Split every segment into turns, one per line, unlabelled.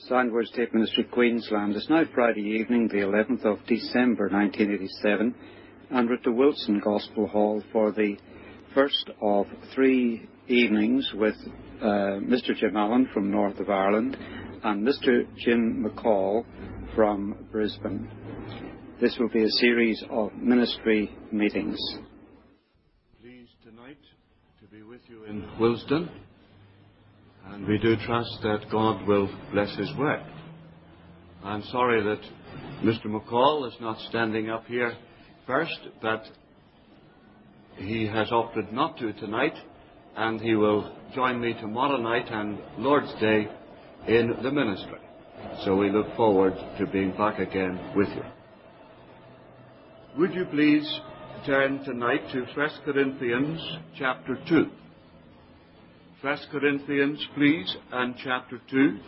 Sandwich State Ministry, Queensland. It's now Friday evening, the 11th of December 1987, and we're at the Wilson Gospel Hall for the first of 3 evenings with Mr. Jim Allen from North of Ireland and Mr. Jim McCall from Brisbane. This will be a series of ministry meetings.
Pleased tonight to be with you in Willesden. And we do trust that God will bless His work. I'm sorry that Mr. McCall is not standing up here first, but he has opted not to tonight, and he will join me tomorrow night and Lord's Day in the ministry. So we look forward to being back again with you. Would you please turn tonight to 1 Corinthians chapter 2. 1 Corinthians, please, and chapter 2.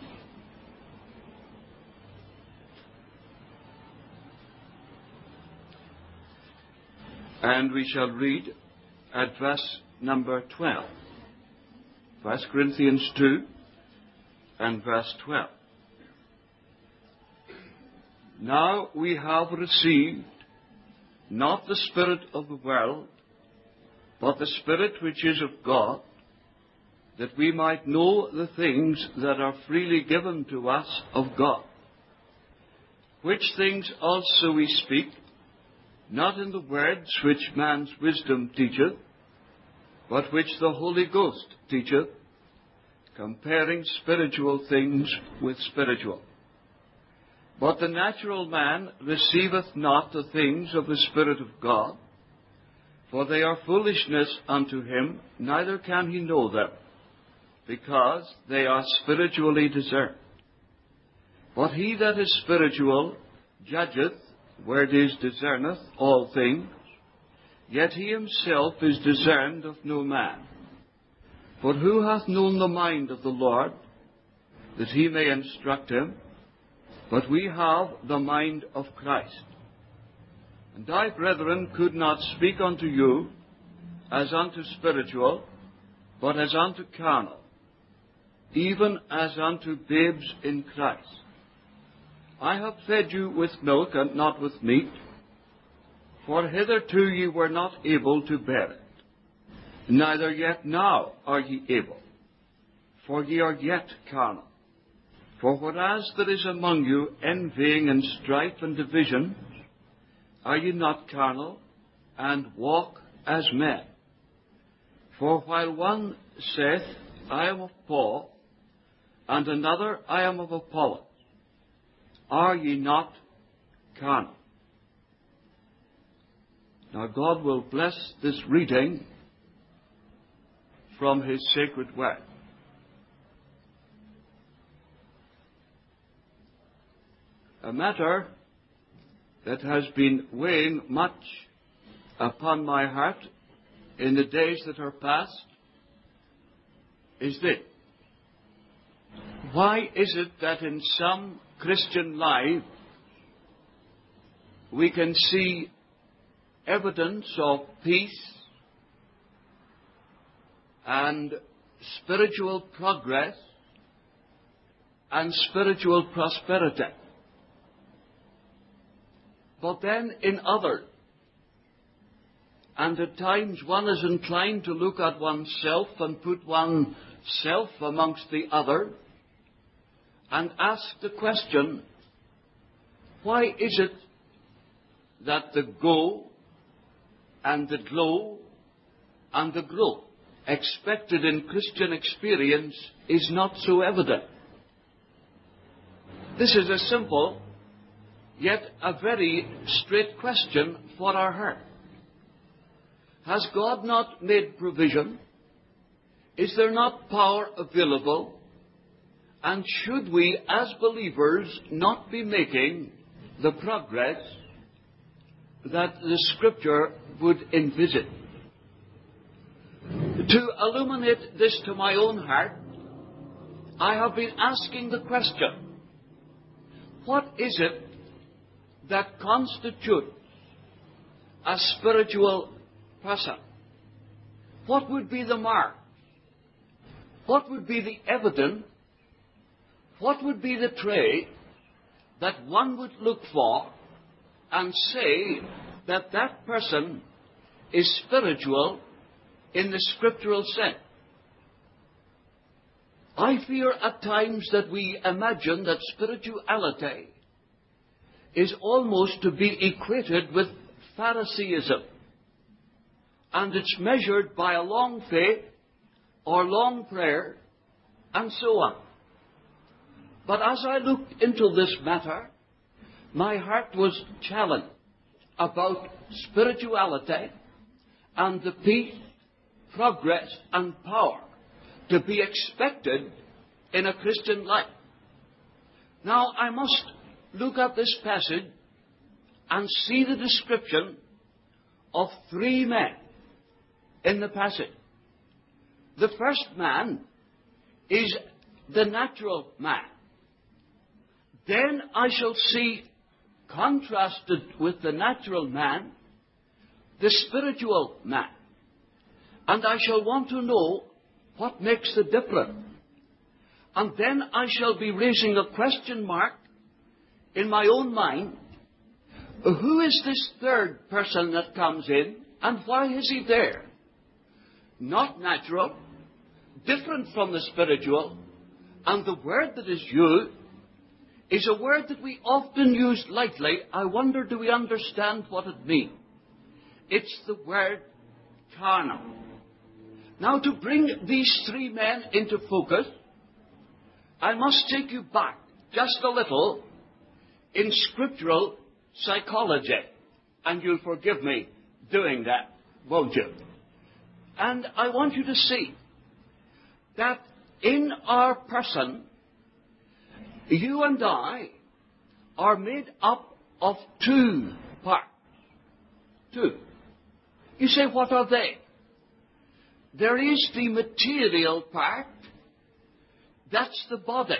And we shall read at verse number 12. 1 Corinthians 2 and verse 12. Now we have received not the spirit of the world, but the Spirit which is of God, that we might know the things that are freely given to us of God. Which things also we speak, not in the words which man's wisdom teacheth, but which the Holy Ghost teacheth, comparing spiritual things with spiritual. But the natural man receiveth not the things of the Spirit of God, for they are foolishness unto him, neither can he know them, because they are spiritually discerned. But he that is spiritual judgeth where it is discerneth all things, yet he himself is discerned of no man. For who hath known the mind of the Lord, that he may instruct him? But we have the mind of Christ. And I, brethren, could not speak unto you as unto spiritual, but as unto carnal, even as unto babes in Christ. I have fed you with milk and not with meat, for hitherto ye were not able to bear it, neither yet now are ye able, for ye are yet carnal. For whereas there is among you envying and strife and division, are ye not carnal, and walk as men? For while one saith, I am of Paul, and another, I am of Apollos, are ye not carnal? Now God will bless this reading from His sacred word. A matter that has been weighing much upon my heart in the days that are past is this. Why is it that in some Christian life we can see evidence of peace and spiritual progress and spiritual prosperity, but then in others, and at times one is inclined to look at oneself and put oneself amongst the other, and ask the question, why is it that the go and the glow and the growth expected in Christian experience is not so evident? This is a simple, yet a very straight question for our heart. Has God not made provision? Is there not power available? And should we, as believers, not be making the progress that the Scripture would envisage? To illuminate this to my own heart, I have been asking the question, what is it that constitutes a spiritual person? What would be the mark? What would be the evidence what would be the trait that one would look for and say that that person is spiritual in the scriptural sense? I fear at times that we imagine that spirituality is almost to be equated with Phariseeism, and it's measured by a long faith or long prayer and so on. But as I looked into this matter, my heart was challenged about spirituality and the peace, progress and power to be expected in a Christian life. Now I must look at this passage and see the description of three men in the passage. The first man is the natural man. Then I shall see, contrasted with the natural man, the spiritual man. And I shall want to know what makes the difference. And then I shall be raising a question mark in my own mind. Who is this third person that comes in, and why is he there? Not natural, different from the spiritual, and the word that is used is a word that we often use lightly. I wonder, do we understand what it means? It's the word carnal. Now, to bring these three men into focus, I must take you back just a little in scriptural psychology. And you'll forgive me doing that, won't you? And I want you to see that in our person, you and I are made up of two parts. Two. You say, what are they? There is the material part. That's the body.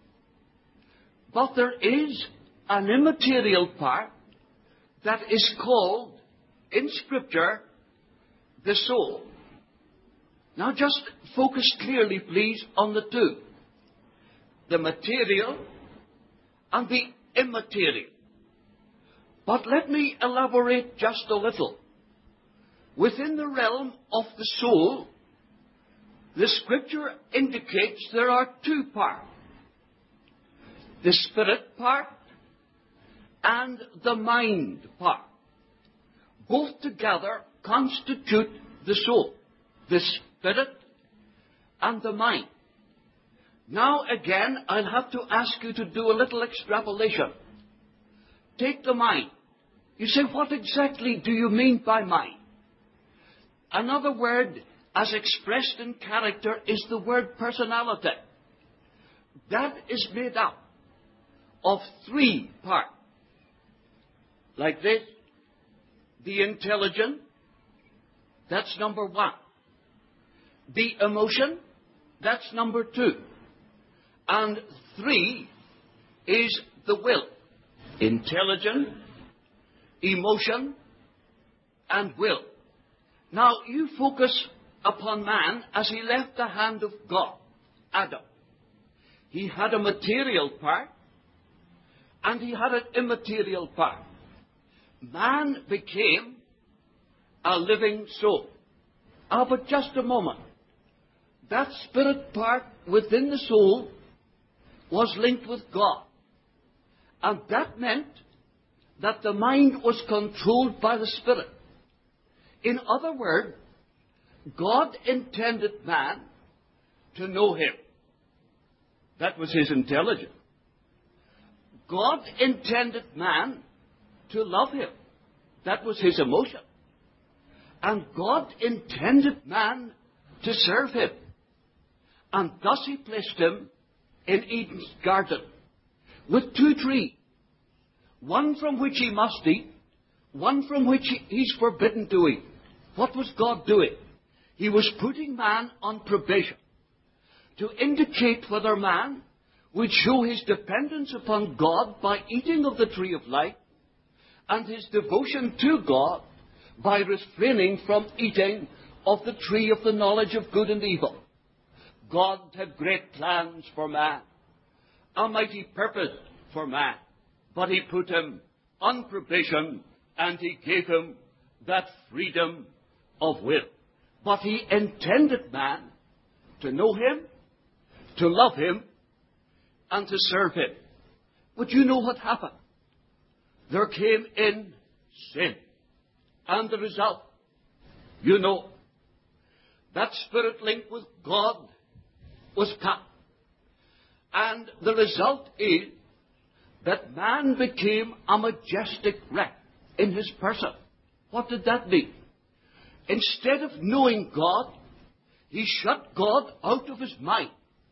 But there is an immaterial part that is called, in Scripture, the soul. Now just focus clearly, please, on the two. The material and the immaterial. But let me elaborate just a little. Within the realm of the soul, the Scripture indicates there are two parts. The spirit part and the mind part. Both together constitute the soul, the spirit and the mind. Now again, I'll have to ask you to do a little extrapolation. Take the mind. You say, what exactly do you mean by mind? Another word, as expressed in character, is the word personality. That is made up of three parts. Like this, the intelligence, that's number one. The emotion, that's number two. And three is the will. Intelligence, emotion, and will. Now, you focus upon man as he left the hand of God, Adam. He had a material part, and he had an immaterial part. Man became a living soul. But just a moment. That spirit part within the soul was linked with God. And that meant that the mind was controlled by the spirit. In other words, God intended man to know him. That was his intelligence. God intended man to love him. That was his emotion. And God intended man to serve him. And thus he placed him in Eden's garden with two trees. One from which he must eat, one from which he's forbidden to eat. What was God doing? He was putting man on probation to indicate whether man would show his dependence upon God by eating of the tree of life, and his devotion to God by refraining from eating of the tree of the knowledge of good and evil. God had great plans for man, a mighty purpose for man, but he put him on probation and he gave him that freedom of will. But he intended man to know him, to love him, and to serve him. But you know what happened? There came in sin. And the result, you know, that spirit link with God was cut. And the result is that man became a majestic wreck in his person. What did that mean? Instead of knowing God, he shut God out of his mind.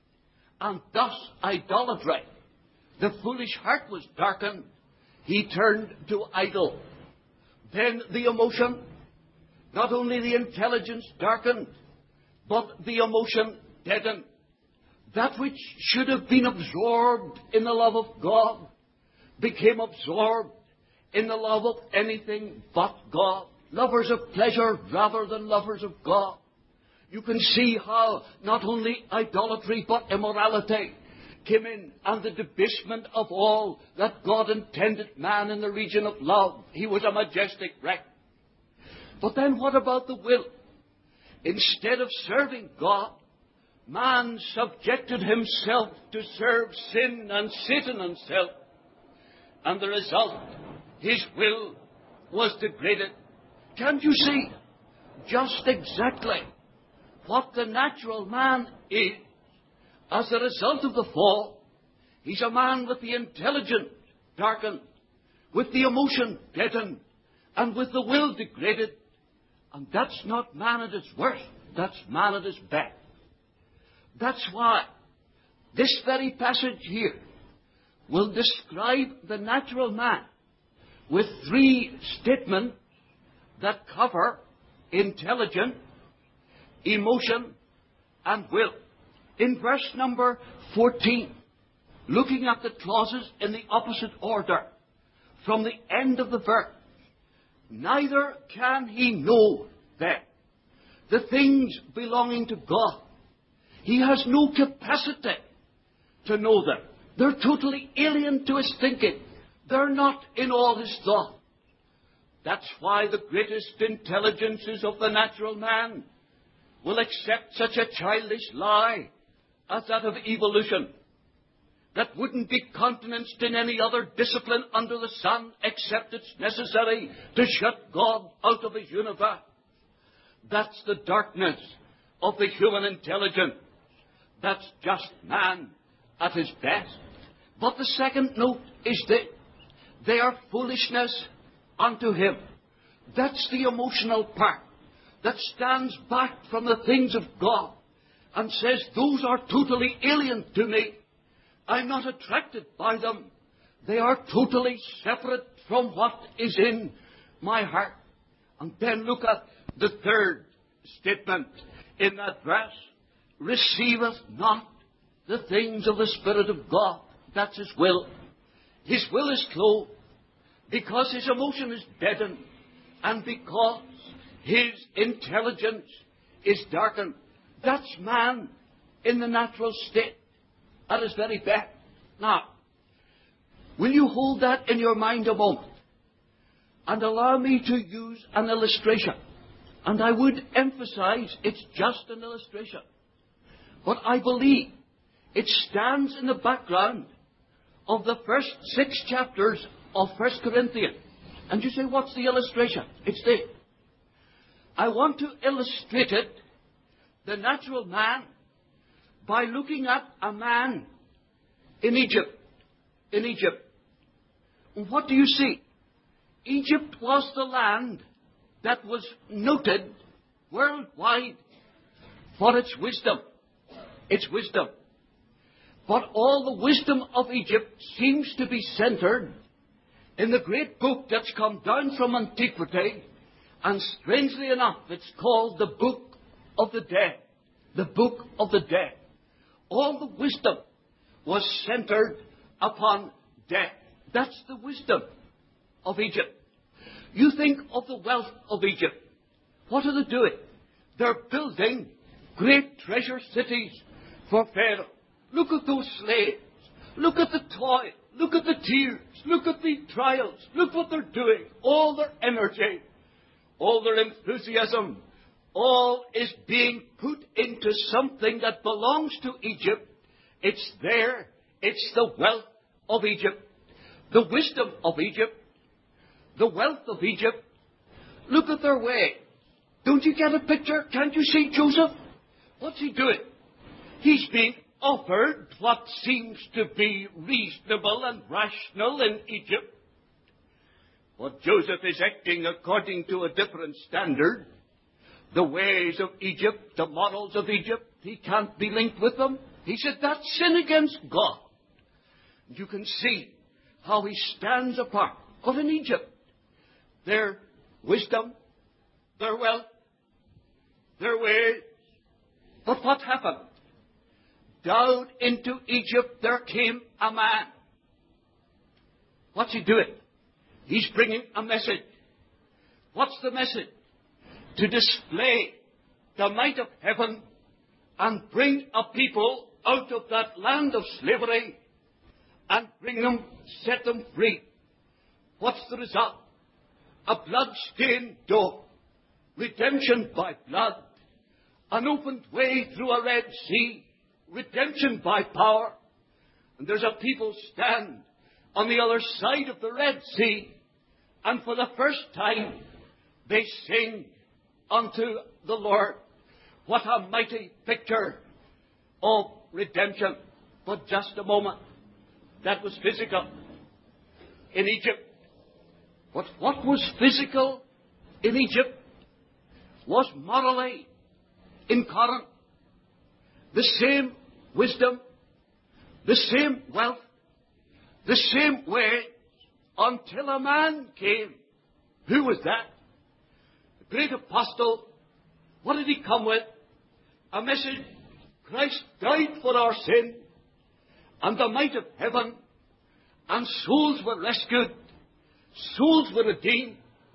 And thus idolatry. The foolish heart was darkened. He turned to idol. Then the emotion, not only the intelligence darkened, but the emotion deadened. That which should have been absorbed in the love of God became absorbed in the love of anything but God. Lovers of pleasure rather than lovers of God. You can see how not only idolatry but immorality came in, and the debasement of all that God intended man in the region of love. He was a majestic wreck. But then what about the will? Instead of serving God, man subjected himself to serve sin and Satan and self. And the result, his will was degraded. Can't you see just exactly what the natural man is? As a result of the fall, he's a man with the intelligence darkened, with the emotion deadened, and with the will degraded. And that's not man at his worst. That's man at his best. That's why this very passage here will describe the natural man with three statements that cover intelligence, emotion, and will. In verse number 14, looking at the clauses in the opposite order, from the end of the verse, neither can he know them, the things belonging to God. He has no capacity to know them. They're totally alien to his thinking. They're not in all his thought. That's why the greatest intelligences of the natural man will accept such a childish lie as that of evolution, that wouldn't be countenanced in any other discipline under the sun, except it's necessary to shut God out of his universe. That's the darkness of the human intelligence. That's just man at his best. But the second note is that they are foolishness unto him. That's the emotional part that stands back from the things of God and says, those are totally alien to me. I'm not attracted by them. They are totally separate from what is in my heart. And then look at the third statement in that verse. Receiveth not the things of the Spirit of God. That's his will. His will is closed because his emotion is deadened and because his intelligence is darkened. That's man in the natural state at his very best. Now, will you hold that in your mind a moment and allow me to use an illustration? And I would emphasize it's just an illustration. But I believe it stands in the background of the first 6 chapters of 1 Corinthians. And you say, what's the illustration? It's this. I want to illustrate it, the natural man, by looking at a man in Egypt. In Egypt. And what do you see? Egypt was the land that was noted worldwide for its wisdom. Its wisdom. But all the wisdom of Egypt seems to be centered in the great book that's come down from antiquity, and strangely enough, it's called the Book of the Dead. The Book of the Dead. All the wisdom was centered upon death. That's the wisdom of Egypt. You think of the wealth of Egypt. What are they doing? They're building great treasure cities for Pharaoh. Look at those slaves. Look at the toil. Look at the tears. Look at the trials. Look what they're doing. All their energy, all their enthusiasm, all is being put into something that belongs to Egypt. It's there. It's the wealth of Egypt, the wisdom of Egypt, the wealth of Egypt. Look at their way. Don't you get a picture? Can't you see Joseph? What's he doing? He's being offered what seems to be reasonable and rational in Egypt. But Joseph is acting according to a different standard. The ways of Egypt, the morals of Egypt, he can't be linked with them. He said that's sin against God. You can see how he stands apart. But in Egypt, their wisdom, their wealth, their ways. But what happened? Down into Egypt there came a man. What's he doing? He's bringing a message. What's the message? To display the might of heaven and bring a people out of that land of slavery and bring them, set them free. What's the result? A blood-stained door, redemption by blood, an opened way through a Red Sea, redemption by power. And there's a people stand on the other side of the Red Sea, and for the first time they sing unto the Lord. What a mighty picture of redemption. But just a moment. That was physical in Egypt. But what was physical in Egypt was morally in Corinth. The same wisdom, the same wealth, the same way, until a man came. Who was that? The great apostle. What did he come with? A message. Christ died for our sin, and the might of heaven, and souls were rescued, souls were redeemed.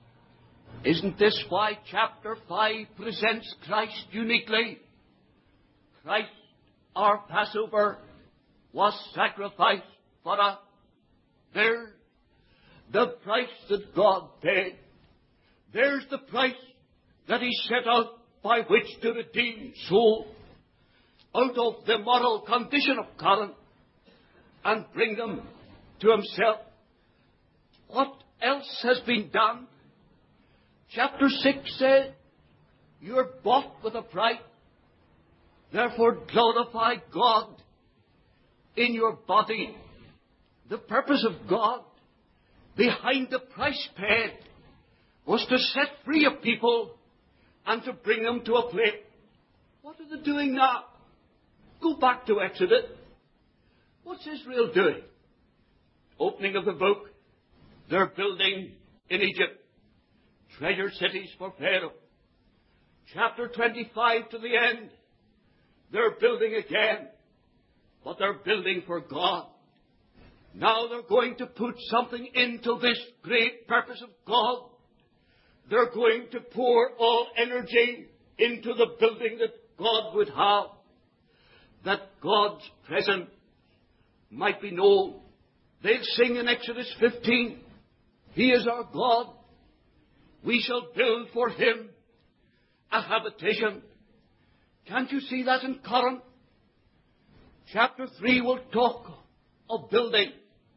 Isn't this why chapter 5 presents Christ uniquely? Christ, our Passover, was sacrificed for us. There's the price that God paid. There's the price that he set out by which to redeem souls out of the moral condition of Corinth and bring them to himself. What else has been done? Chapter 6 says, you're bought with a price. Therefore glorify God in your body. The purpose of God behind the price paid was to set free a people and to bring them to a place. What are they doing now? Go back to Exodus. What's Israel doing? Opening of the book. They're building in Egypt treasure cities for Pharaoh. Chapter 25 to the end. They're building again. But they're building for God. Now they're going to put something into this great purpose of God. They're going to pour all energy into the building that God would have, that God's presence might be known. They'll sing in Exodus 15, He is our God. We shall build for Him a habitation. Can't you see that in Corinth? Chapter 3 will talk of building.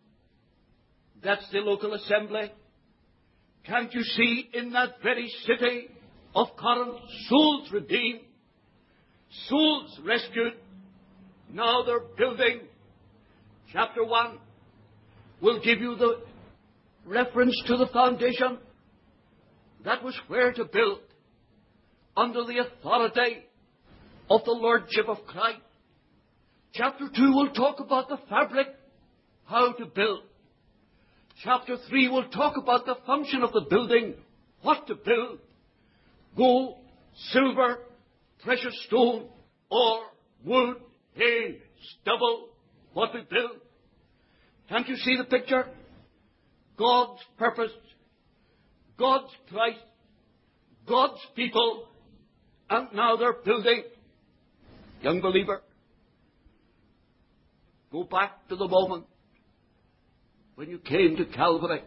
That's the local assembly. Can't you see in that very city of Corinth, souls redeemed, souls rescued? Now they're building. Chapter 1 will give you the reference to the foundation. That was where to build, under the authority of the Lordship of Christ. Chapter 2 will talk about the fabric, how to build. Chapter 3 will talk about the function of the building, what to build. Gold, silver, precious stone, ore, wood, hay, stubble, what we build. Can't you see the picture? God's purpose, God's price, God's people, and now they're building. Young believer, Go back to the moment when you came to Calvary.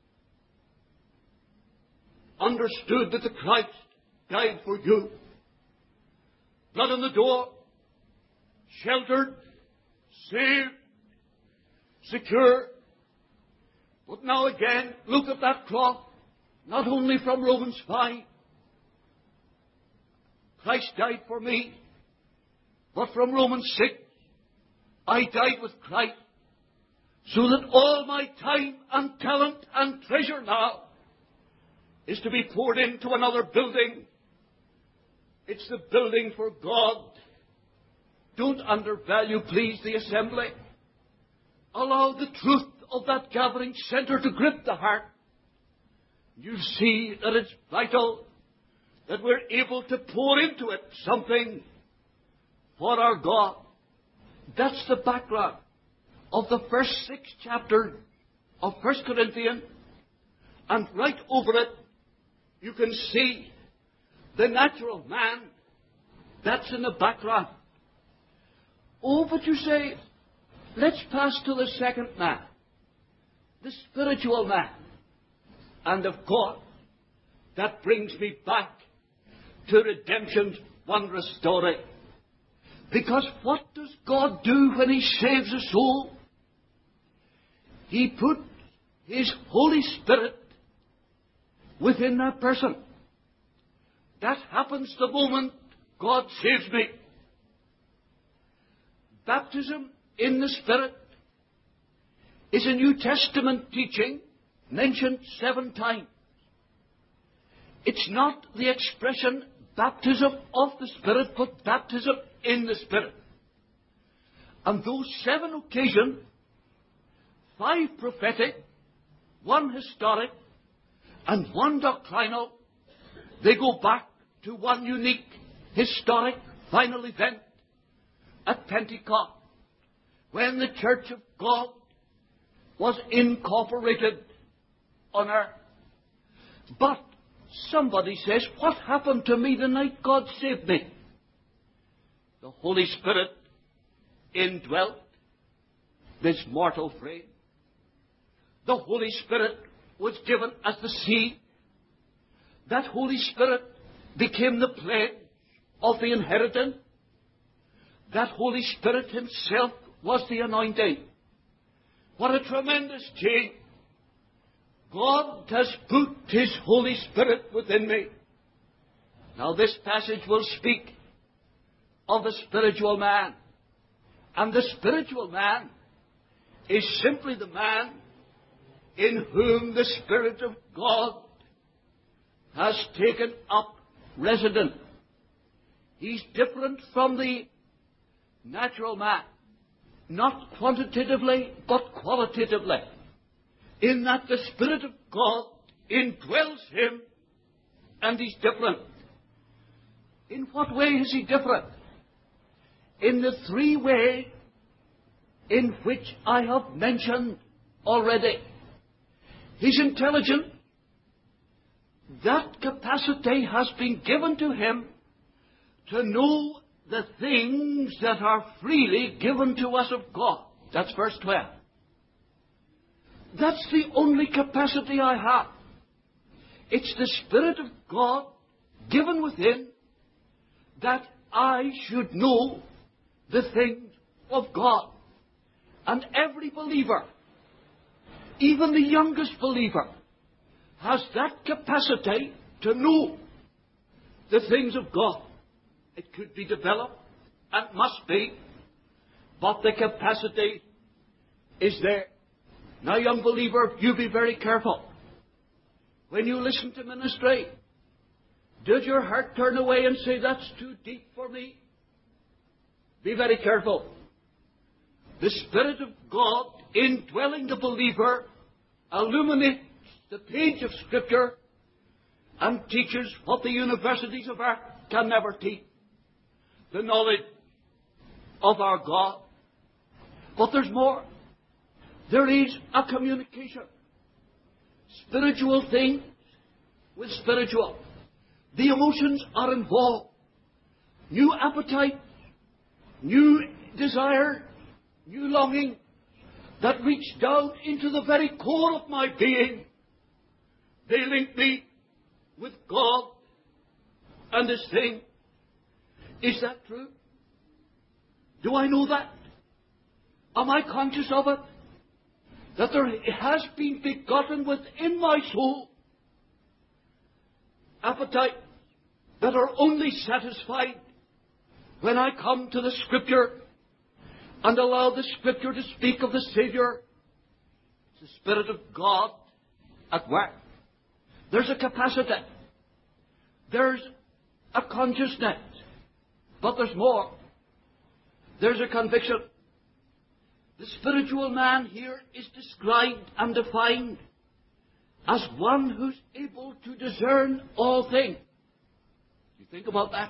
Understood that the Christ died for you. Blood on the door. Sheltered. Saved. Secure. But now again, look at that cross. Not only from Romans 5. Christ died for me. But from Romans 6. I died with Christ. So that all my time and talent and treasure now is to be poured into another building. It's the building for God. Don't undervalue, please, the assembly. Allow the truth of that gathering center to grip the heart. You see that it's vital that we're able to pour into it something for our God. That's the background of the first 6 chapters of 1 Corinthians. And right over it, you can see the natural man. That's in the background. Oh, but you say, let's pass to the second man, the spiritual man. And of course, that brings me back to redemption's wondrous story. Because what does God do when He saves a soul? He puts His Holy Spirit within that person. That happens the moment God saves me. Baptism in the Spirit is a New Testament teaching mentioned 7 times. It's not the expression baptism of the Spirit, but baptism in the Spirit. And those 7 occasions, 5 prophetic, 1 historic, and 1 doctrinal, they go back to one unique, historic, final event at Pentecost, when the Church of God was incorporated on earth. But somebody says, what happened to me the night God saved me? The Holy Spirit indwelt this mortal frame. The Holy Spirit was given as the seed. That Holy Spirit became the pledge of the inheritance. That Holy Spirit Himself was the anointing. What a tremendous change. God has put His Holy Spirit within me. Now this passage will speak of the spiritual man. And the spiritual man is simply the man in whom the Spirit of God has taken up residence. He's different from the natural man, not quantitatively, but qualitatively, in that the Spirit of God indwells him, and he's different. In what way is he different? In the 3 ways in which I have mentioned already. He's intelligent. That capacity has been given to him to know the things that are freely given to us of God. That's verse 12. That's the only capacity I have. It's the Spirit of God given within that I should know the things of God. And every believer, even the youngest believer, has that capacity to know the things of God. It could be developed, and must be, but the capacity is there. Now, young believer, you be very careful. When you listen to ministry, does your heart turn away and say, that's too deep for me? Be very careful. The Spirit of God, indwelling the believer, illuminates the page of Scripture and teaches what the universities of earth can never teach. The knowledge of our God. But there's more. There is a communication. Spiritual things with spiritual. The emotions are involved. New appetite, new desire, new longing that reach down into the very core of my being. They link me with God and His thing. Is that true? Do I know that? Am I conscious of it? That there has been begotten within my soul appetite that are only satisfied when I come to the Scripture and allow the Scripture to speak of the Saviour. It's the Spirit of God at work. There's a capacity. There's a consciousness. But there's more. There's a conviction. The spiritual man here is described and defined as one who's able to discern all things. You think about that?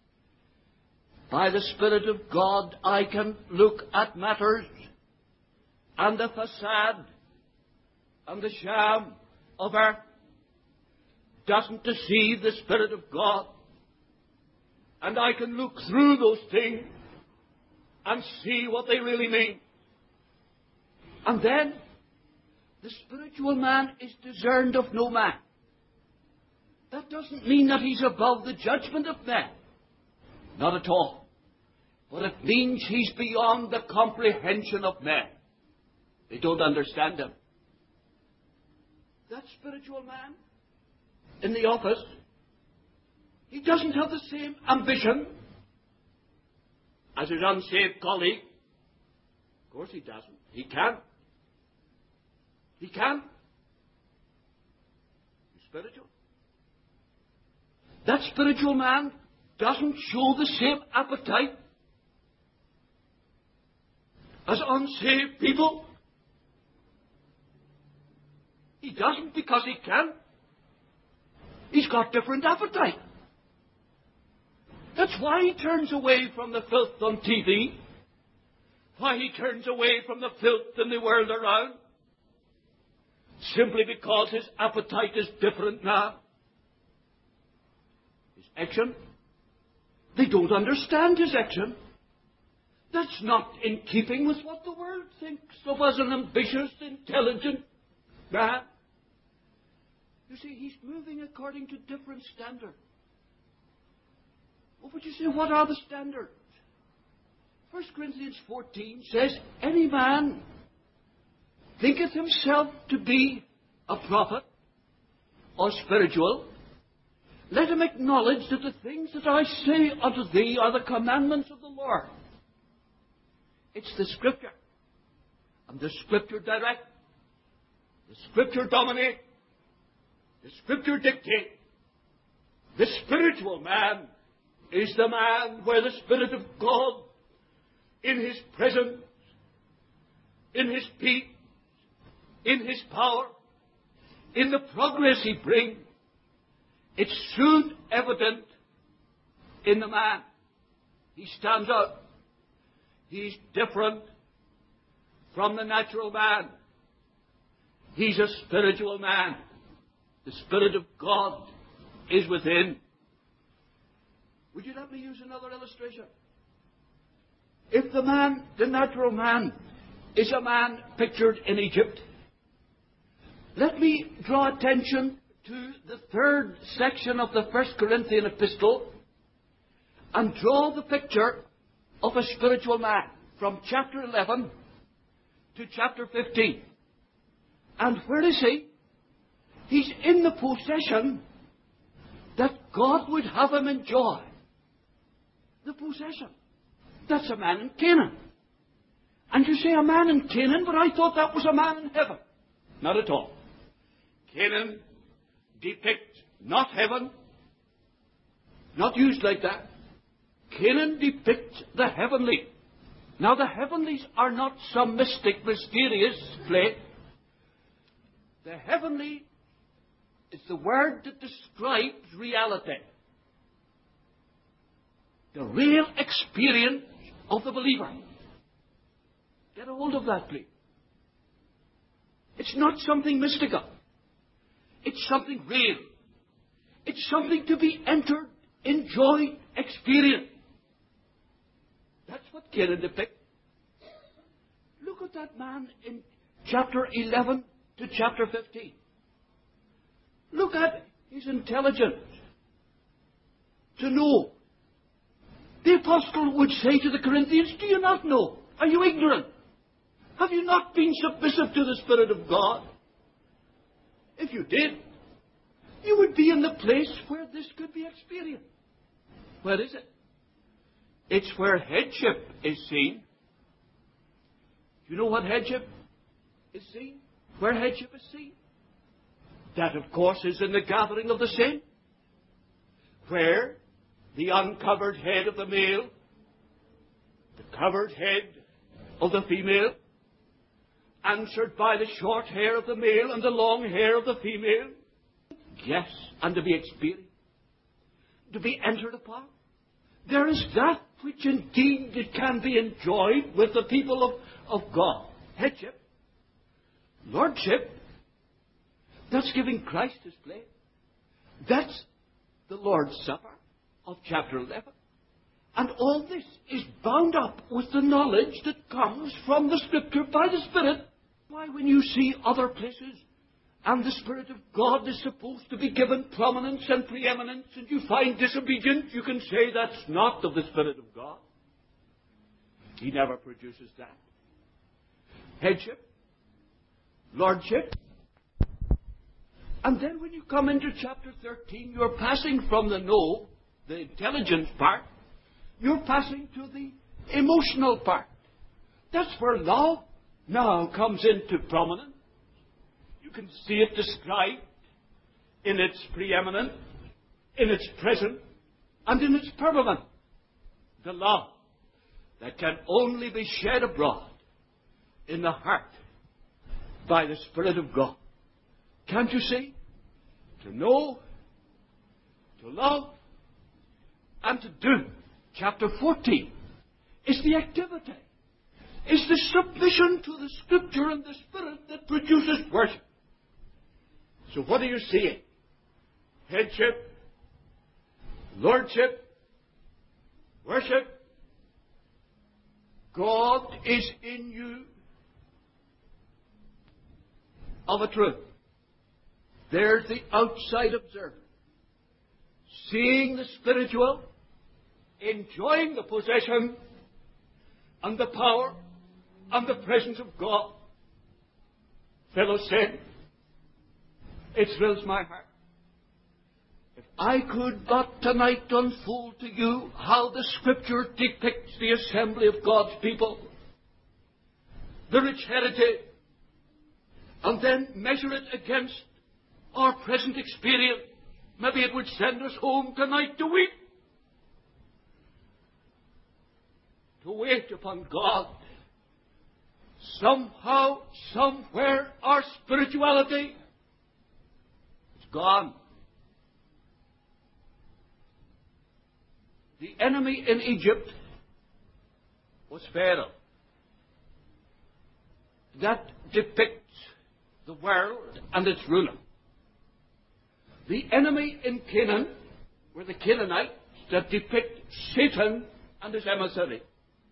By the Spirit of God, I can look at matters and the facade and the sham of earth doesn't deceive the Spirit of God. And I can look through those things and see what they really mean. And then, the spiritual man is discerned of no man. That doesn't mean that he's above the judgment of men. Not at all. But it means he's beyond the comprehension of men. They don't understand him. That spiritual man in the office, he doesn't have the same ambition as his unsaved colleague. Of course he doesn't. He can't. He can. He's spiritual. That spiritual man doesn't show the same appetite as unsaved people. He doesn't because he can. He's got different appetite. That's why he turns away from the filth on TV. Why he turns away from the filth in the world around. Simply because his appetite is different now. His action, they don't understand his action. That's not in keeping with what the world thinks of as an ambitious, intelligent man. You see, he's moving according to different standards. What would you say, what are the standards? 1 Corinthians 14 says, any man thinketh himself to be a prophet or spiritual, let him acknowledge that the things that I say unto thee are the commandments of the Lord. It's the Scripture. And the Scripture direct. The Scripture dominate. The Scripture dictate. The spiritual man is the man where the Spirit of God, in His presence, in His peace, in His power, in the progress He brings, it's soon evident in the man. He stands out. He's different from the natural man. He's a spiritual man. The Spirit of God is within. Would you let me use another illustration? If the man, the natural man, is a man pictured in Egypt, let me draw attention to the third section of the 1 Corinthian epistle and draw the picture of a spiritual man from chapter 11 to chapter 15. And where is he? He's in the possession that God would have him enjoy. The possession. That's a man in Canaan. And you say a man in Canaan, but I thought that was a man in heaven. Not at all. Canaan depicts not heaven, not used like that. Canaan depicts the heavenly. Now the heavenlies are not some mystic, mysterious place. The heavenly is the word that describes reality. The real experience of the believer. Get a hold of that, please. It's not something mystical. It's something real. It's something to be entered, enjoyed, experienced. That's what Canaan depicts. at that man in chapter 11 to chapter 15. Look at his intelligence to know. The apostle would say to the Corinthians, do you not know? Are you ignorant? Have you not been submissive to the Spirit of God? If you did, you would be in the place where this could be experienced. Where is it? It's where headship is seen. Do you know what headship is seen? Where headship is seen? That, of course, is in the gathering of the saints, where the uncovered head of the male, the covered head of the female, answered by the short hair of the male and the long hair of the female. Yes, and to be experienced, to be entered upon. There is that which indeed it can be enjoyed with the people of God. Headship, lordship, that's giving Christ his place. That's the Lord's Supper of chapter 11. And all this is bound up with the knowledge that comes from the Scripture by the Spirit. Why, when you see other places and the Spirit of God is supposed to be given prominence and preeminence, and you find disobedience, you can say that's not of the Spirit of God. He never produces that. Headship, lordship. And then when you come into chapter 13, you're passing from the know, the intelligence part, you're passing to the emotional part. That's where love now comes into prominence. You can see it described in its preeminent, in its present, and in its permanent. The love that can only be shed abroad in the heart by the Spirit of God. Can't you see? To know, to love, and to do. Chapter 14 is the activity. Is the submission to the Scripture and the Spirit that produces worship. So what are you seeing? Headship, lordship, worship. God is in you of a truth. There's the outside observer, seeing the spiritual, enjoying the possession and the power and the presence of God. Fellow said, it thrills my heart. If I could but tonight unfold to you how the Scripture depicts the assembly of God's people, the rich heritage, and then measure it against our present experience, maybe it would send us home tonight to weep. To wait upon God. Somehow, somewhere, our spirituality is gone. The enemy in Egypt was Pharaoh. That depicts the world and its ruler. The enemy in Canaan were the Canaanites that depict Satan and his emissary.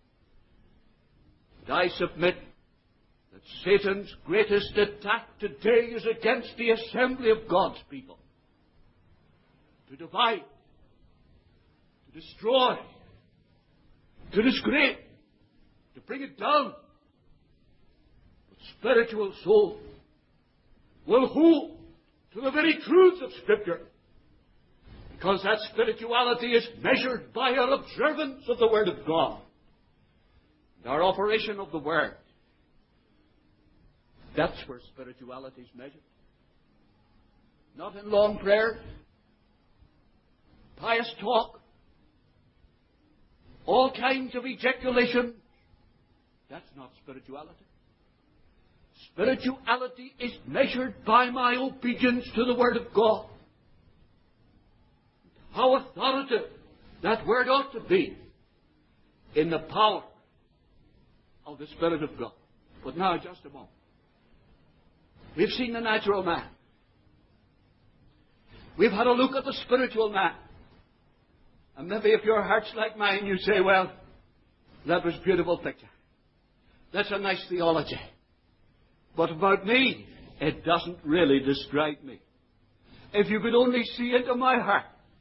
And I submit that Satan's greatest attack today is against the assembly of God's people. To divide, to destroy, to disgrace, to bring it down. But spiritual souls will hold to the very truths of Scripture, because that spirituality is measured by our observance of the Word of God and our operation of the Word. That's where spirituality is measured. Not in long prayers, pious talk, all kinds of ejaculation. That's not spirituality. Spirituality is measured by my obedience to the Word of God. How authoritative that Word ought to be in the power of the Spirit of God. But now, just a moment. We've seen the natural man. We've had a look at the spiritual man. And maybe if your heart's like mine, you say, well, that was a beautiful picture. That's a nice theology. But about me, it doesn't really describe me. If you could only see into my heart.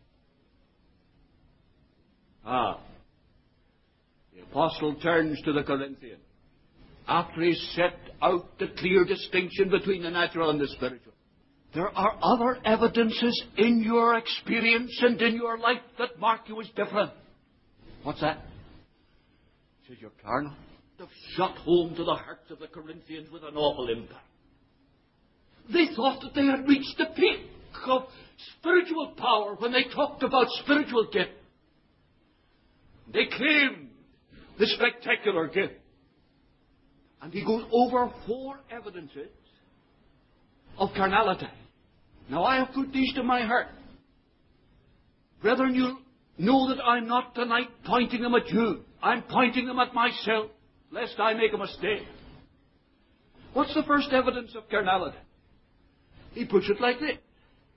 The apostle turns to the Corinthians after he's set out the clear distinction between the natural and the spiritual. There are other evidences in your experience and in your life that mark you as different. What's that? He says you're carnal. They've shot home to the hearts of the Corinthians with an awful impact. They thought that they had reached the peak of spiritual power when they talked about spiritual gift. They claimed the spectacular gift. And he goes over 4 evidences of carnality. Now I have put these to my heart. Brethren, you know that I'm not tonight pointing them at you. I'm pointing them at myself, lest I make a mistake. What's the first evidence of carnality? He puts it like this.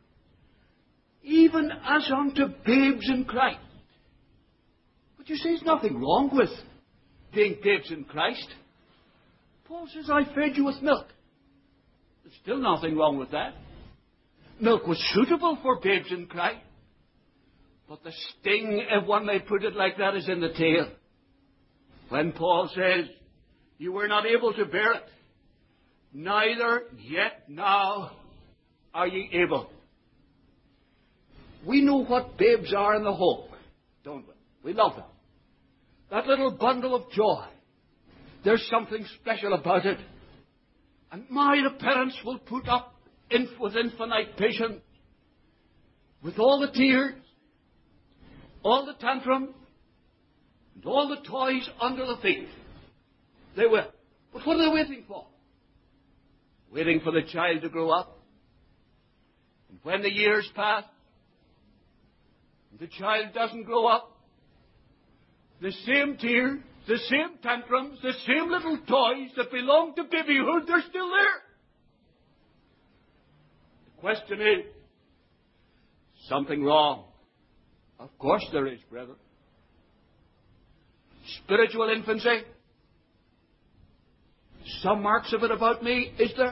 Even as unto babes in Christ. But you see, there's nothing wrong with being babes in Christ. Paul says, I fed you with milk. There's still nothing wrong with that. Milk was suitable for babes in Christ. But the sting, if one may put it like that, is in the tail. When Paul says, you were not able to bear it, neither yet now are ye able. We know what babes are in the home, don't we? We love them. That little bundle of joy. There's something special about it. And the parents will put up with infinite patience, with all the tears, all the tantrum, and all the toys under the feet. They will. But what are they waiting for? Waiting for the child to grow up. And when the years pass, the child doesn't grow up, the same tears, the same tantrums, the same little toys that belong to babyhood, they're still there. The question is, something wrong? Of course there is, brethren. Spiritual infancy. Some marks of it about me, is there?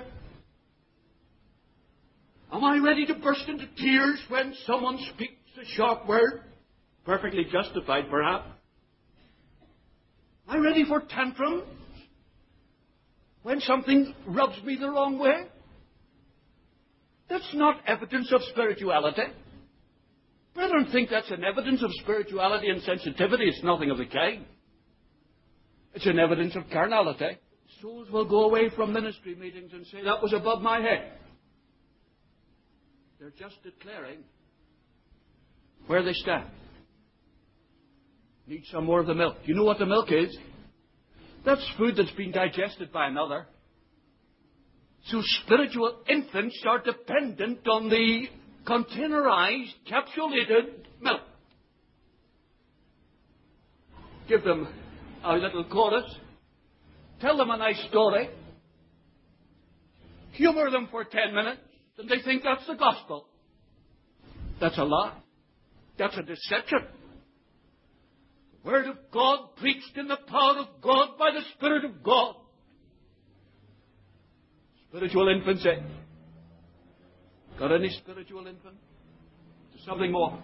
Am I ready to burst into tears when someone speaks a sharp word? Perfectly justified, perhaps. Am I ready for tantrums when something rubs me the wrong way? That's not evidence of spirituality. Brethren think that's an evidence of spirituality and sensitivity. It's nothing of the kind. It's an evidence of carnality. Souls will go away from ministry meetings and say, that was above my head. They're just declaring where they stand. Need some more of the milk. You know what the milk is? That's food that's been digested by another. So spiritual infants are dependent on the containerized, capsulated milk. Give them a little chorus. Tell them a nice story. Humor them for 10 minutes, and they think that's the gospel. That's a lie. That's a deception. The Word of God preached in the power of God by the Spirit of God. Spiritual infancy. Got any spiritual infant? There's something more.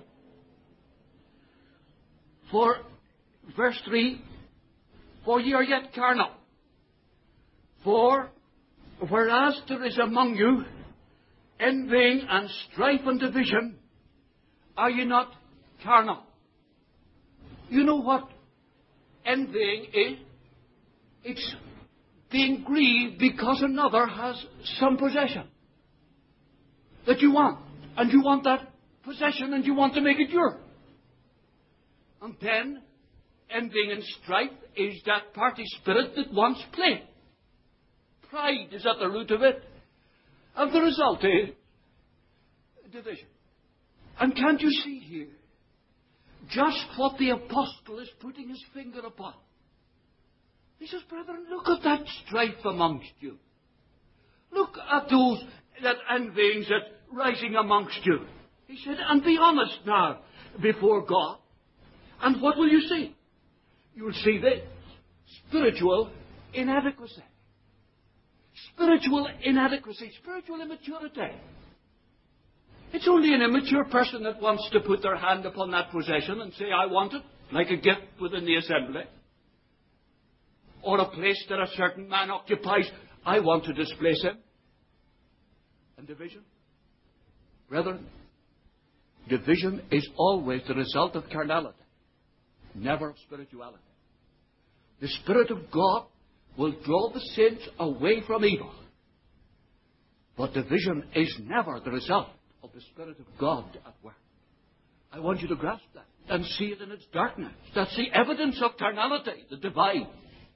For verse 3, for ye are yet carnal. For whereas there is among you envying and strife and division, are ye not carnal? You know what envying is? It's being grieved because another has some possession that you want. And you want that possession and you want to make it yours. And then envying and strife is that party spirit that wants play. Pride is at the root of it. And the result is division. And can't you see here just what the apostle is putting his finger upon? He says, brethren, look at that strife amongst you. Look at those that envyings that rising amongst you. He said, and be honest now before God. And what will you see? You'll see this spiritual inadequacy. Spiritual inadequacy, spiritual immaturity. It's only an immature person that wants to put their hand upon that possession and say, I want it, like a gift within the assembly. Or a place that a certain man occupies, I want to displace him. And division? Brethren, division is always the result of carnality, never of spirituality. The Spirit of God will draw the saints away from evil. But division is never the result of the Spirit of God at work. I want you to grasp that and see it in its darkness. That's the evidence of carnality, the divide.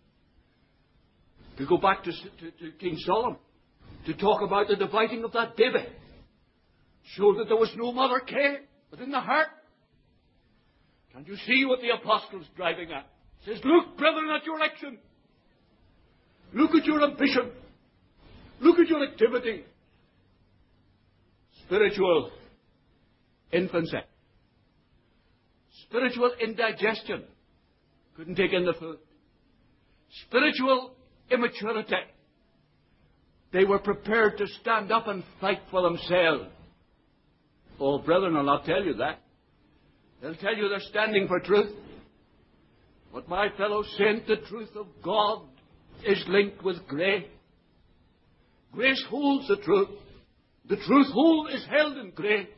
To go back to King Solomon, to talk about the dividing of that baby, showed that there was no mother care, but in the heart. Can you see what the apostle's driving at? He says, look, brethren, at your action. Look at your ambition. Look at your activity. Spiritual infancy. Spiritual indigestion. Couldn't take in the food. Spiritual immaturity. They were prepared to stand up and fight for themselves. Oh, brethren, I'll not tell you that. They'll tell you they're standing for truth. But my fellow saint, the truth of God is linked with grace. Grace holds the truth. The truth is held in grace.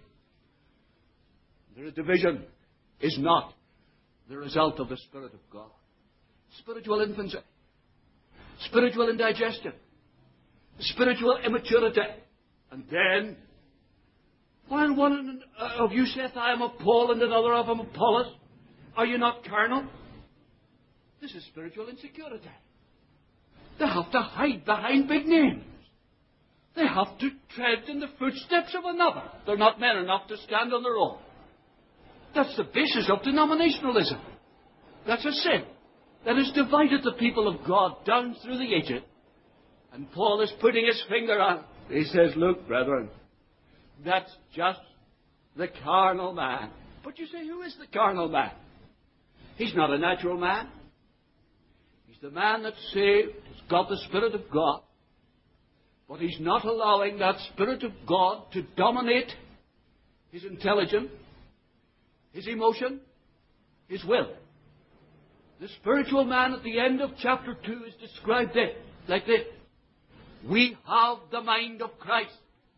The division is not the result of the Spirit of God. Spiritual infancy. Spiritual indigestion. Spiritual immaturity. And then, while one of you saith, I am of Paul, and another of him Apollos, are you not carnal? This is spiritual insecurity. They have to hide behind big names. They have to tread in the footsteps of another. They're not men enough to stand on their own. That's the basis of denominationalism. That's a sin that has divided the people of God down through the ages. And Paul is putting his finger on it. He says, look, brethren, that's just the carnal man. But you say, who is the carnal man? He's not a natural man. He's the man that's saved, has got the Spirit of God. But he's not allowing that Spirit of God to dominate his intelligence, his emotion, his will. The spiritual man at the end of chapter 2 is described like this. We have the mind of Christ.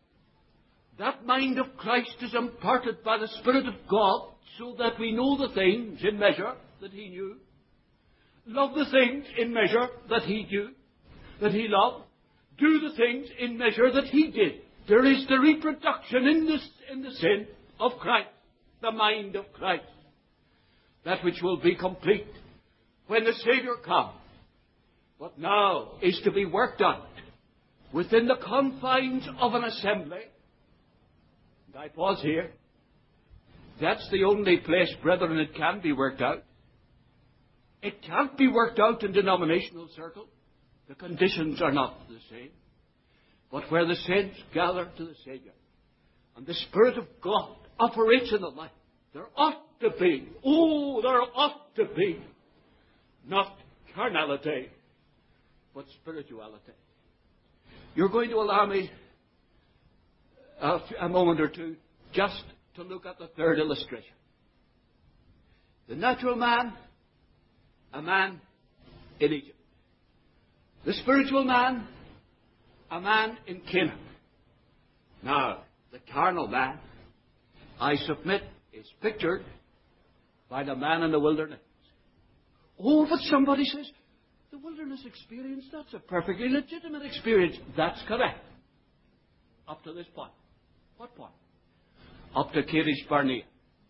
That mind of Christ is imparted by the Spirit of God so that we know the things in measure that he knew, love the things in measure that he knew, that he loved, do the things in measure that he did. There is the reproduction in the sin of Christ, the mind of Christ, that which will be complete when the Saviour comes, but now is to be worked out within the confines of an assembly. And I pause here. That's the only place, brethren, it can be worked out. It can't be worked out in denominational circles. The conditions are not the same. But where the saints gather to the Saviour and the Spirit of God operates in the life, there ought to be, not carnality, but spirituality. You're going to allow me a moment or two just to look at the third illustration. The natural man, a man in Egypt. The spiritual man, a man in Canaan. Now, the carnal man, I submit, is pictured by the man in the wilderness. Oh, but somebody says, the wilderness experience, that's a perfectly legitimate experience. That's correct. Up to this point. What point? Up to Kadesh Barnea.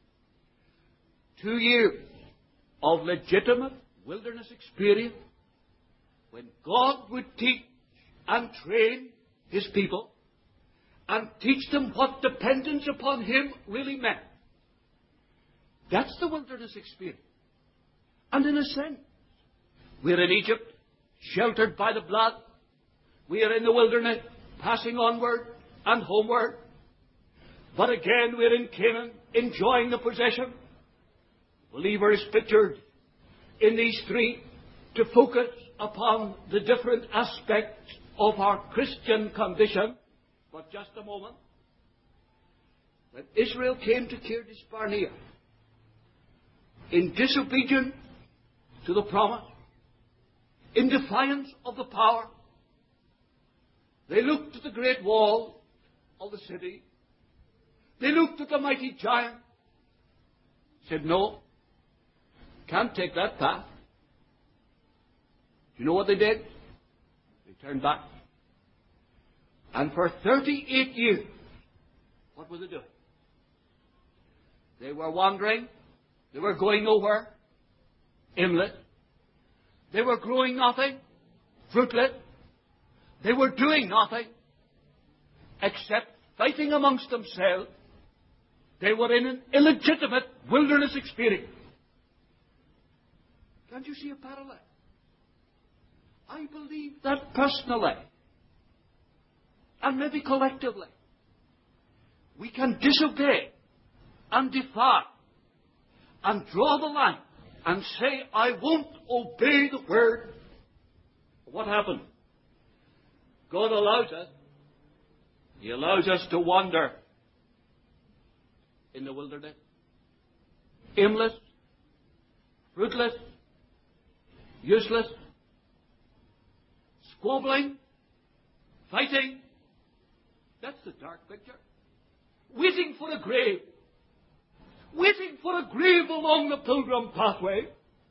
2 years of legitimate wilderness experience when God would teach and train his people and teach them what dependence upon him really meant. That's the wilderness experience. And in a sense, we're in Egypt, sheltered by the blood. We are in the wilderness, passing onward and homeward. But again, we're in Canaan, enjoying the possession. The believer is pictured in these three to focus
upon the different aspects of our Christian condition. But just a moment. When Israel came to Kadesh Barnea, in disobedience to the promise, in defiance of the power, they looked at the great wall of the city. They looked at the mighty giant. Said, no, can't take that path. Do you know what they did? They turned back. And for 38 years, what were they doing? They were wandering. They were going nowhere. Aimless. They were growing nothing. Fruitless. They were doing nothing except fighting amongst themselves. They were in an illegitimate wilderness experience. Can't you see a parallel? I believe that personally, and maybe collectively, we can disobey and defy and draw the line and say, I won't obey the word. What happened? God allows us. He allows us to wander in the wilderness. Aimless, fruitless, useless, squabbling, fighting. That's the dark picture. Waiting for a grave. Waiting for a grave along the pilgrim pathway.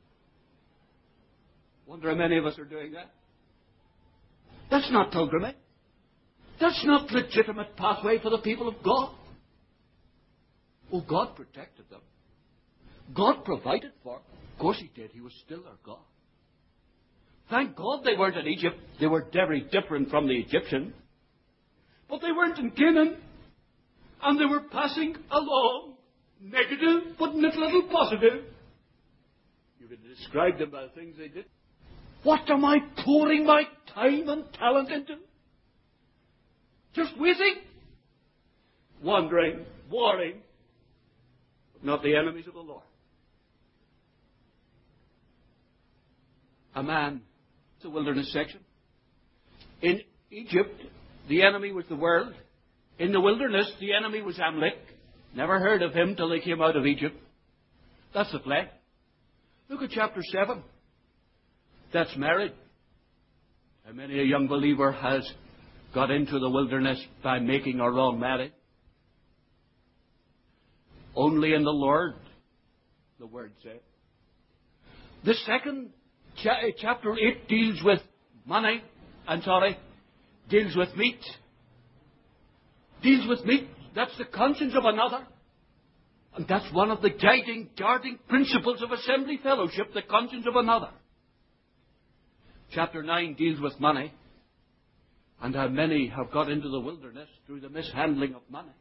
Wonder how many of us are doing that. That's not pilgrimage. That's not legitimate pathway for the people of God. Oh, God protected them. God provided for them. Of course He did. He was still their God. Thank God they weren't in Egypt. They were very different from the Egyptians. But they weren't in Canaan. And they were passing along, negative but little positive. You could describe them by the things they did. What am I pouring my time and talent into? Just waiting, wandering, warring, but not the enemies of the Lord. A man, the wilderness section. In Egypt, the enemy was the world. In the wilderness, the enemy was Amalek. Never heard of him till they came out of Egypt. That's the flag. Look at chapter 7. That's married. How many a young believer has got into the wilderness by making a wrong marriage? Only in the Lord, the Word said. The second chapter 8 deals with money. Deals with meat. Deals with meat. That's the conscience of another. And that's one of the guiding principles of assembly fellowship, the conscience of another. Chapter 9 deals with money. And how many have got into the wilderness through the mishandling of money.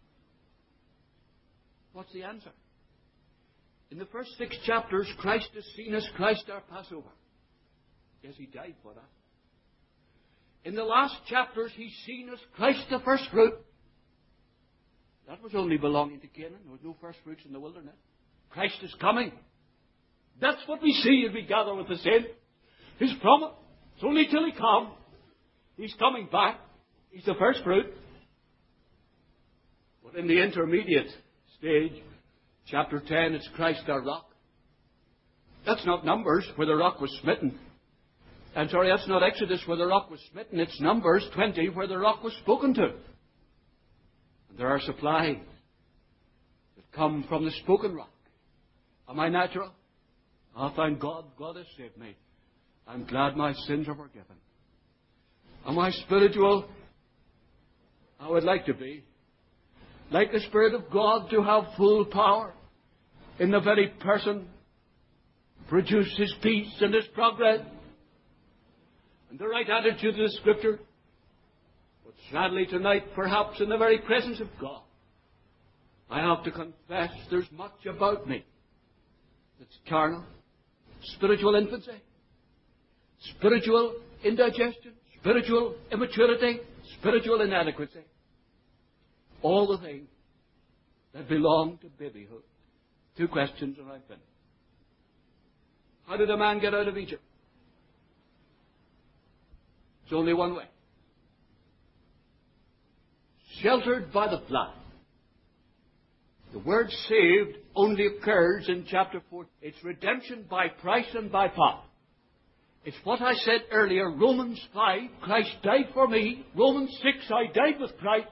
What's the answer? In the first 6 chapters, Christ is seen as Christ our Passover. Yes, He died for that. In the last chapters, He's seen as Christ the first fruit. That was only belonging to Canaan. There was no first fruits in the wilderness. Christ is coming. That's what we see as we gather with the saints. His promise. It's only till He comes. He's coming back. He's the first fruit. But in the intermediate stage, chapter 10, it's Christ our rock. That's not Numbers, where the rock was smitten. That's not Exodus, where the rock was smitten. It's Numbers 20, where the rock was spoken to. And there are supplies that come from the spoken rock. Am I natural? Oh, thank God. God has saved me. I'm glad my sins are forgiven. Am I spiritual? I would like to be. Like the Spirit of God to have full power in the very person. Produce His peace and His progress. And the right attitude to the Scripture. But sadly tonight, perhaps in the very presence of God, I have to confess there's much about me that's carnal, spiritual infancy, spiritual indigestion, spiritual immaturity, spiritual inadequacy. All the things that belong to babyhood. 2 questions and I've finished. How did a man get out of Egypt? There's only one way. Sheltered by the blood. The word saved only occurs in chapter 4. It's redemption by price and by power. It's what I said earlier, Romans 5, Christ died for me. Romans 6, I died with Christ.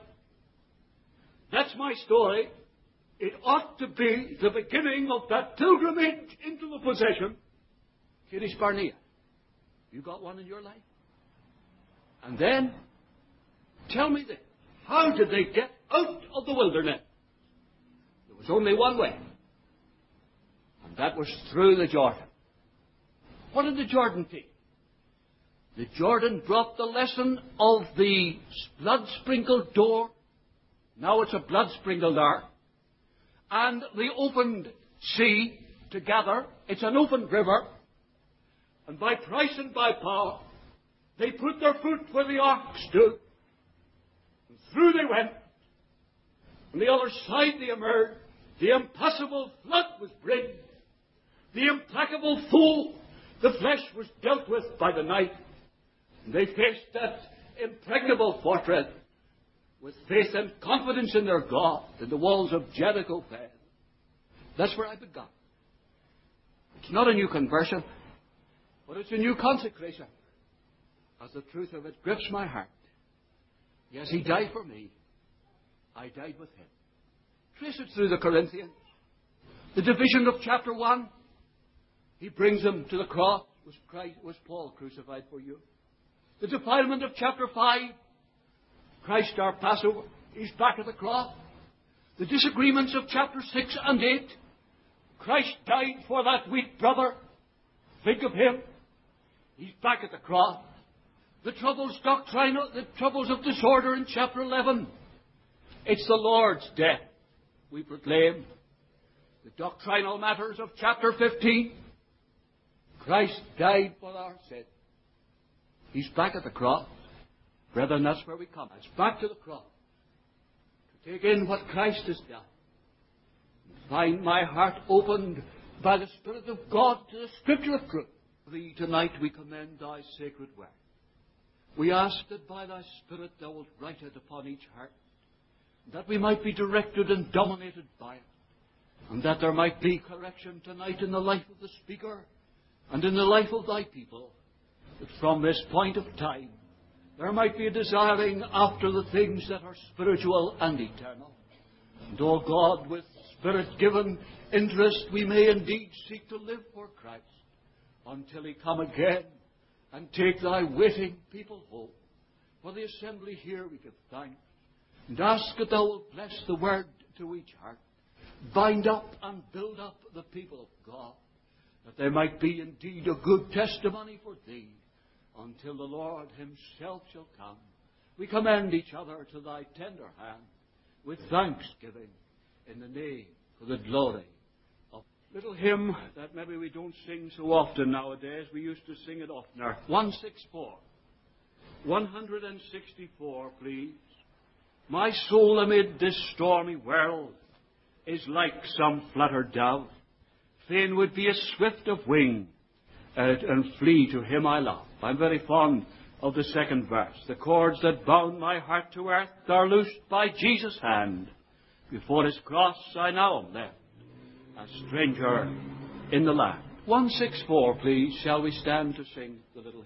That's my story. It ought to be the beginning of that pilgrimage into the possession. Kadesh Barnea. You got one in your life? And then, tell me this. How did they get out of the wilderness? There was only one way. And that was through the Jordan. What did the Jordan teach? The Jordan brought the lesson of the blood-sprinkled door. Now it's a blood-sprinkled ark. And the opened sea together. It's an open river. And by price and by power, they put their foot where the ark stood. And through they went. On the other side they emerged. The impassable flood was bridged. The implacable foe, the flesh, was dealt with by the night. And they faced that impregnable fortress with faith and confidence in their God, and the walls of Jericho fell. That's where I began. It's not a new conversion, but it's a new consecration. As the truth of it grips my heart. Yes, He died for me. I died with Him. Trace it through the Corinthians. The division of chapter 1. He brings them to the cross. Was Paul crucified for you? The defilement of chapter 5. Christ our Passover. He's back at the cross. The disagreements of chapter 6 and 8. Christ died for that weak brother. Think of Him. He's back at the cross. The troubles doctrinal, the troubles of disorder in chapter 11. It's the Lord's death we proclaim. The doctrinal matters of chapter 15. Christ died for our sin. He's back at the cross. Brethren, that's where we come. It's back to the cross. To take in what Christ has done. And find my heart opened by the Spirit of God to the Scripture of truth. Thee tonight we commend Thy sacred word. We ask that by Thy Spirit Thou wilt write it upon each heart, that we might be directed and dominated by it, and that there might be correction tonight in the life of the speaker and in the life of Thy people, that from this point of time there might be a desiring after the things that are spiritual and eternal. And, O God, with Spirit-given interest we may indeed seek to live for Christ until He come again and take Thy waiting people home. For the assembly here we give thanks and ask that Thou wilt bless the word to each heart. Bind up and build up the people of God, that there might be indeed a good testimony for Thee until the Lord Himself shall come. We commend each other to Thy tender hand with thanksgiving in the name for the glory of little hymn that maybe we don't sing so often nowadays. We used to sing it oftener. 164. 164, please. My soul amid this stormy world is like some fluttered dove. Fain would be as swift of wing and flee to Him I love. I'm very fond of the second verse. The cords that bound my heart to earth are loosed by Jesus' hand. Before His cross I now am left, a stranger in the land. 164, please. Shall we stand to sing the little hymn?